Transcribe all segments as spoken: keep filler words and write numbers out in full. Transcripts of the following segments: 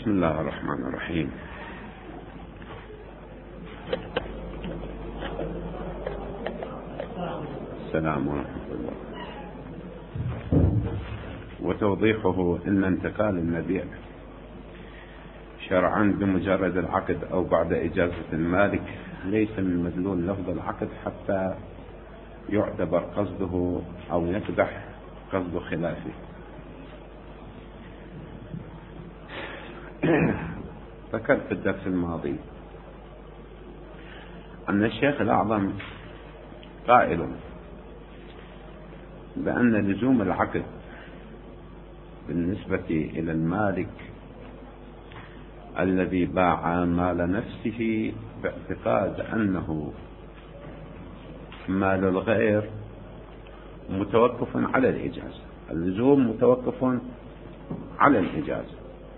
بسم الله الرحمن الرحيم. السلام ورحمة الله. وتوضيحه أن انتقال المبيع شرعا بمجرد العقد أو بعد إجازة المالك ليس من مدلول لفظ العقد حتى يعتبر قصده أو يقدح قصد خلافه. ذكرت في الدرس الماضي أن الشيخ الأعظم قائل بأن لزوم العقد بالنسبة إلى المالك الذي باع مال نفسه باعتقاد أنه مال الغير متوقف على الإجازة، اللزوم متوقف على الإجازة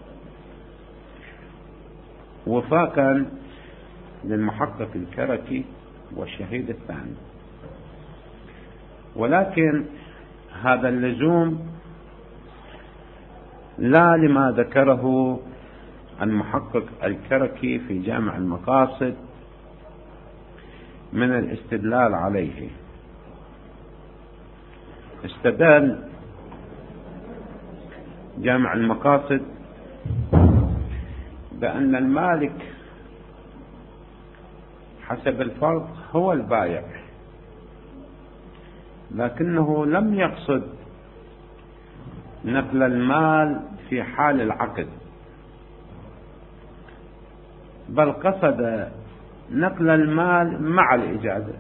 وفاقا للمحقق الكركي والشهيد الثاني. ولكن هذا اللزوم لا لما ذكره المحقق الكركي في جامع المقاصد من الاستدلال عليه. استدل جامع المقاصد بأن المالك حسب الفرض هو البائع، لكنه لم يقصد نقل المال في حال العقد، بل قصد نقل المال مع الإجازة.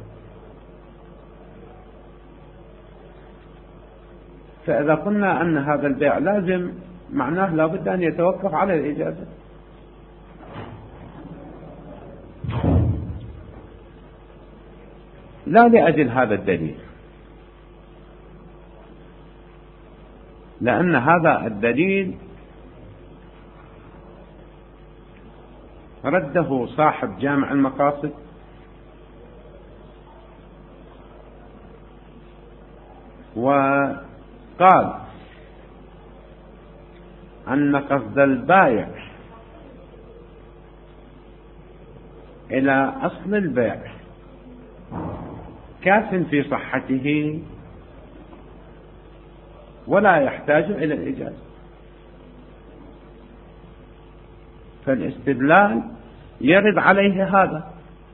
فإذا قلنا أن هذا البيع لازم معناه لابد أن يتوقف على الإجازة. لا لأجل هذا الدليل، لأن هذا الدليل رده صاحب جامع المقاصد وقال أن قصد البائع إلى أصل البيع كاف في صحته ولا يحتاج إلى الإجازة. فالاستدلال يرد عليه هذا،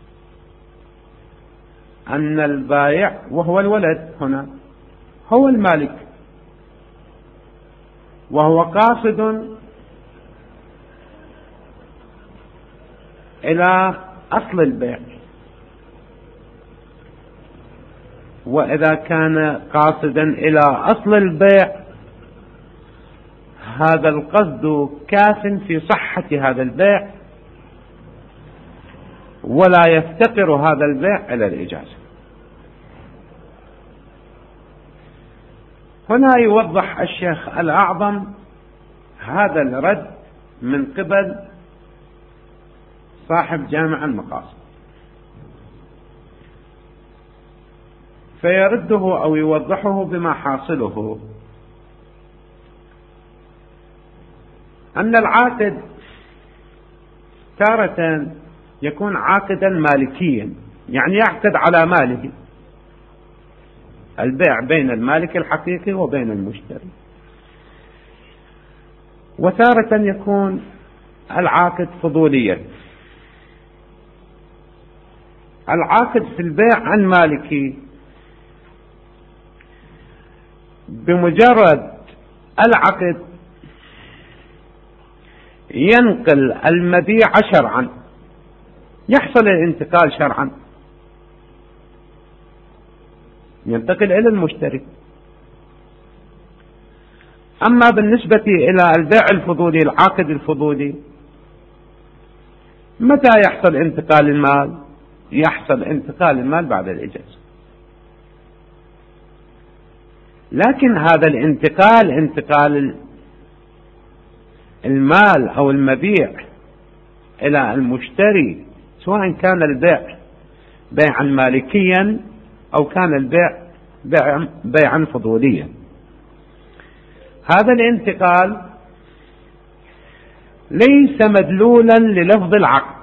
أن البائع وهو الولد هنا هو المالك وهو قاصد إلى أصل البيع، وإذا كان قاصدا إلى أصل البيع هذا القصد كاف في صحة هذا البيع ولا يفتقر هذا البيع إلى الإجازة. هنا يوضح الشيخ الأعظم هذا الرد من قبل صاحب جامع المقاصد، فيرده أو يوضحه بما حاصله أن العاقد تارة يكون عاقدا مالكيا، يعني يعقد على ماله، البيع بين المالك الحقيقي وبين المشتري. وتارة يكون العاقد فضوليا، العاقد في البيع عن مالكي بمجرد العقد ينقل المبيع شرعا، يحصل الانتقال شرعا، ينتقل إلى المشتري. أما بالنسبة إلى البيع الفضولي، العاقد الفضولي متى يحصل انتقال المال؟ يحصل انتقال المال بعد الإجازة. لكن هذا الانتقال، انتقال المال أو المبيع إلى المشتري، سواء كان البيع بيعا مالكيا أو كان البيع بيعا, بيعا فضوليا، هذا الانتقال ليس مدلولا للفظ العقد،